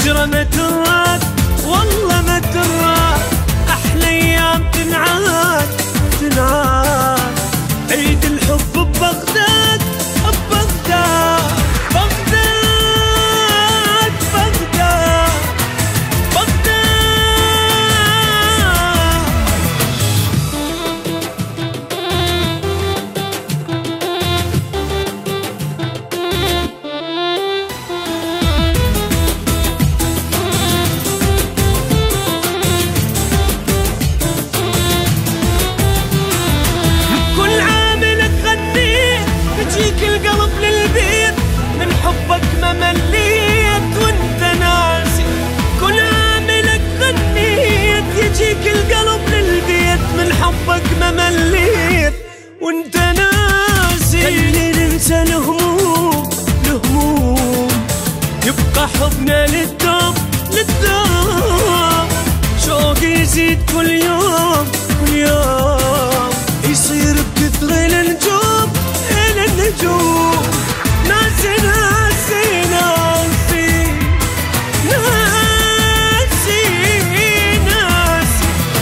الهجرة ما تراد والله ما تراد، أحلى أيام تنعاد تنعاد. عيد الحب ببغداد ببغداد بغداد بغداد بغداد. كل عام لك غنيت بجيك القلب للبيت، من حبك ما مليت وانت ناسي. كل عام لك غنيت يجيك القلب للبيت، من حبك ما مليت وانت ناسي. خلي ننسى الهموم الهموم، يبقى حبنا للدوم للدوم. شوقي يزيد كل يوم كل يوم، يصير بكثر النجوم النجوم. ناسي ناسي ناسي ناسي ناسي.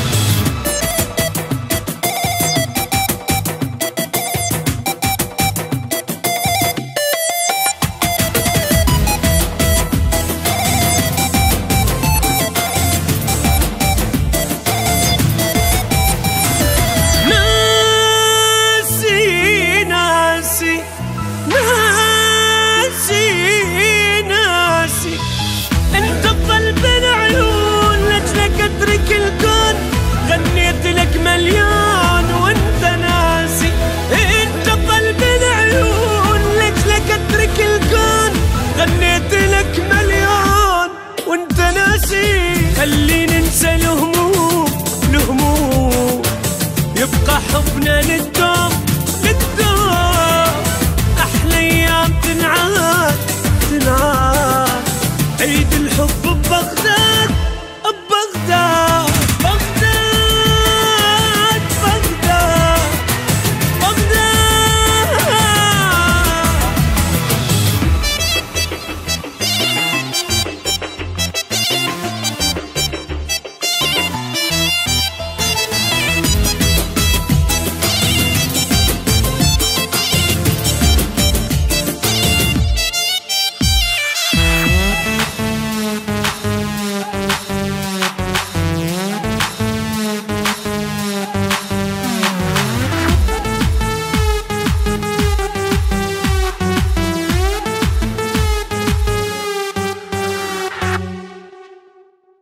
انت بقلب العيون لجلك اترك الكون، غنيت لك مليون وانت ناسي. انت بقلب العيون لجلك اترك الكون، غنيت لك مليون وانت ناسي. خلي ننسى الهموم الهموم، يبقى حبنا للدوم